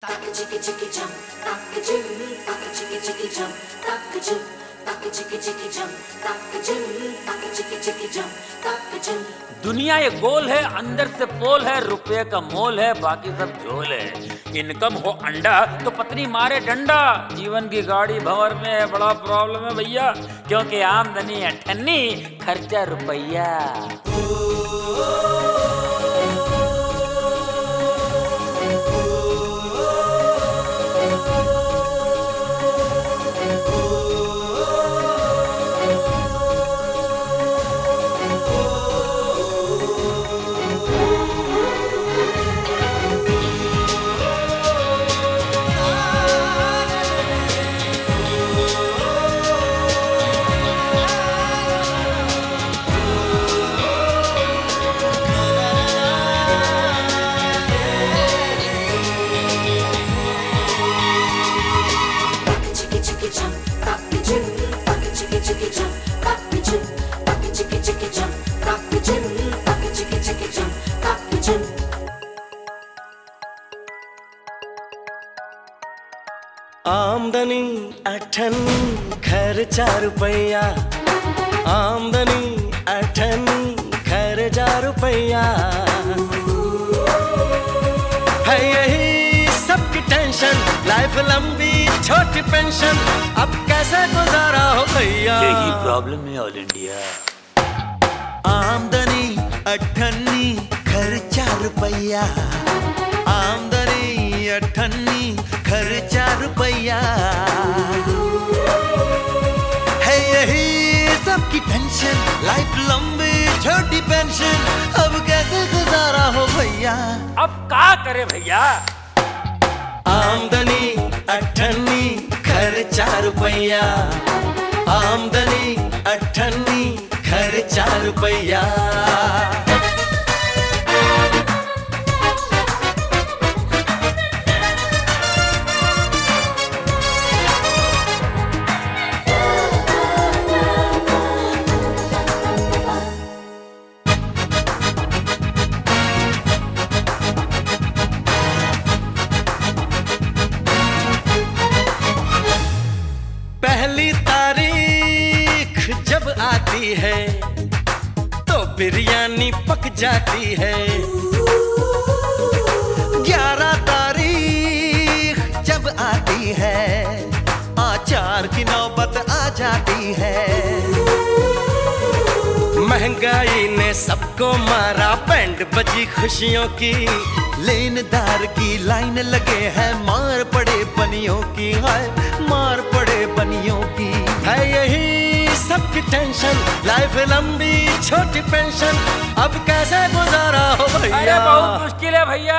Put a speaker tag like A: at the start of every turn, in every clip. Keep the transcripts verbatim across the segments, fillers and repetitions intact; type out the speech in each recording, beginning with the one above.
A: दुनिया ये गोल है, अंदर से पोल है, रुपये का मोल है, बाकी सब झोल है। इनकम हो अंडा तो पत्नी मारे डंडा। जीवन की गाड़ी भंवर में है, बड़ा प्रॉब्लम है भैया, क्योंकि आमदनी अठन्नी, खर्चा रुपया।
B: आमदनी अठन्नी, खर्चा रुपया। आमदनी अठन्नी, खर्चा रुपया। है यही सबकी टेंशन, लाइफ लंबी छोटी पेंशन, अब कैसे गुजारा हो भैया।
A: यही प्रॉब्लम है ऑल इंडिया।
C: आमदनी अठन्नी, खर्चा रुपया। आमदनी अठन्नी, खर्चा रुपया। है यही सबकी टेंशन, लाइफ लंबी छोटी पेंशन, अब कैसे गुजारा हो भैया।
A: अब क्या करे भैया।
B: आमदनी अठन्नी, खर्चा रुपया। आमदनी अठन्नी, खर्चा रुपया। पहली तारीख जब आती है तो बिरयानी पक जाती है। ग्यारह तारीख जब आती है अचार की नौबत आ जाती है। महंगाई ने सबको मारा, बैंड बजी खुशियों की, लेनदार की लाइन लगे हैं, मार पड़े बनियों की, हाय मार पड़े बनियों की। है यही सबकी टेंशन, लाइफ लंबी छोटी पेंशन, अब कैसे गुजारा हो भैया।
A: अरे बहुत मुश्किल है भैया।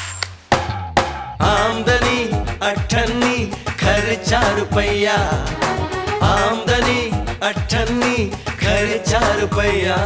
B: आमदनी अठन्नी, खर्चा रुपया। आमदनी अठन्नी, खर्चा रुपया।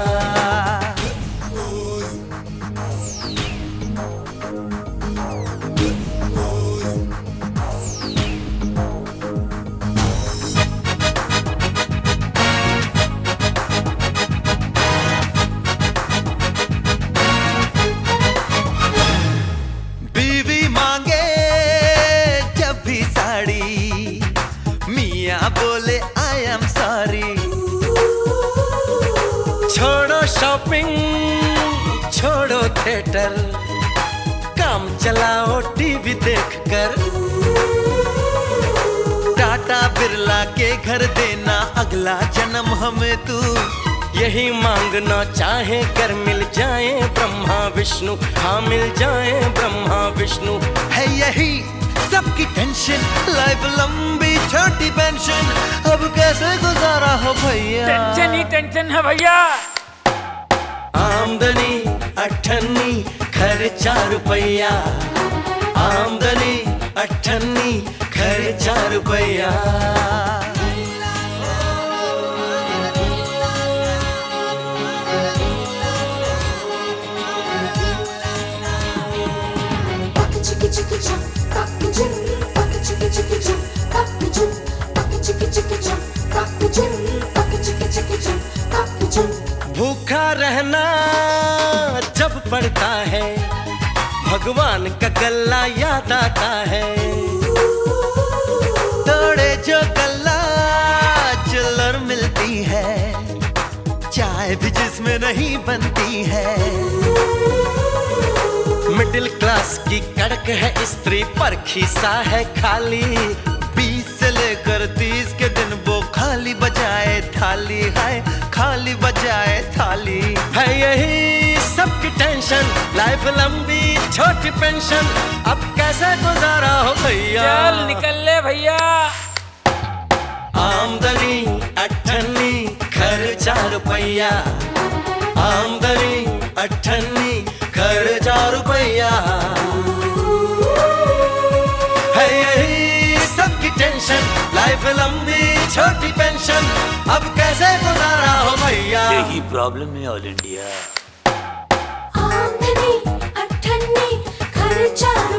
C: बीवी मांगे जब भी साड़ी, मियाँ बोले आई एम सॉरी।
B: छोड़ो शॉपिंग, छोड़ो थिएटर, काम चलाओ टीवी देखकर। टाटा बिरला के घर देना अगला जन्म हमें तू, यही मांगना चाहे कर मिल जाए ब्रह्मा विष्णु। हाँ मिल जाए ब्रह्मा विष्णु।
C: है यही सबकी टेंशन, लाइफ लंबी छोटी पेंशन, अब कैसे गुजारा हो भैया।
A: टेंशन ही टेंशन है भैया।
B: आमदनी अठन्नी, खर्चा रुपया। आमदनी अठन्नी, खर्चा रुपया। भूखा रहना जब पड़ता है, भगवान का गल्ला याद आता है।
C: तोड़े जो गल्ला चिल्लर मिलती है, चाय भी जिसमें नहीं बनती है।
B: मिडिल क्लास की कड़क है स्त्री पर खीसा है खाली।
C: बीस से लेकर तीस के दिन वो खाली बजाए थाली है, खाली बजाए थाली
B: है। यही सबकी टेंशन, लाइफ लंबी छोटी पेंशन, अब कैसे गुजारा हो भैया।
A: चल निकल ले भैया।
B: आमदनी अठन्नी खर्चा रुपया, आमदनी अठन्नी खर्चा रुपया। है यही सबकी टेंशन, लाइफ लंबी छोटी पेंशन, अब कैसे गुजारा हो भैया।
A: यही प्रॉब्लम है ऑल इंडिया।
D: आमदनी अठन्नी खर्चा